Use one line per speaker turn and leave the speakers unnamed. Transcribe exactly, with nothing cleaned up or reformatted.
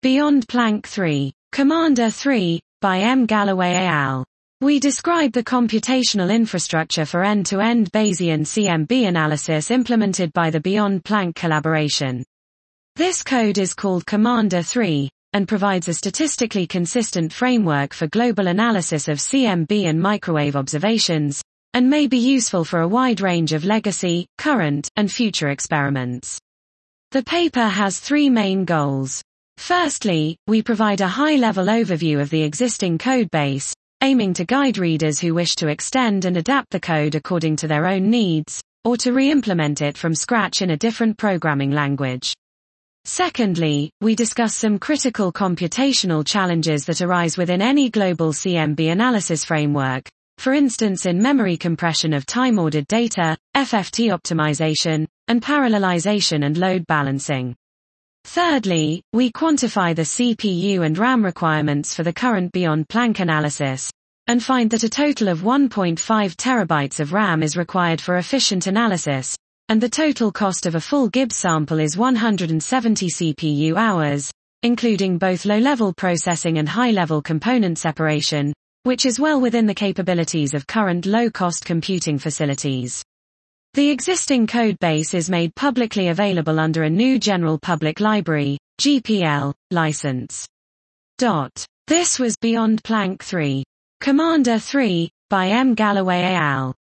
Beyond Planck three. Commander three, by M. Galloway et al. We describe the computational infrastructure for end-to-end Bayesian C M B analysis implemented by the Beyond Planck collaboration. This code is called Commander three, and provides a statistically consistent framework for global analysis of C M B and microwave observations, and may be useful for a wide range of legacy, current, and future experiments. The paper has three main goals. Firstly, we provide a high-level overview of the existing code base, aiming to guide readers who wish to extend and adapt the code according to their own needs, or to re-implement it from scratch in a different programming language. Secondly, we discuss some critical computational challenges that arise within any global C M B analysis framework, for instance in memory compression of time-ordered data, F F T optimization, and parallelization and load balancing. Thirdly, we quantify the C P U and RAM requirements for the current Beyond Planck analysis, and find that a total of one point five terabytes of RAM is required for efficient analysis, and the total cost of a full Gibbs sample is one hundred seventy C P U hours, including both low-level processing and high-level component separation, which is well within the capabilities of current low-cost computing facilities. The existing code base is made publicly available under a new General Public Library, G P L, license. This was Beyond Planck three. Commander three, by M. Galloway et al.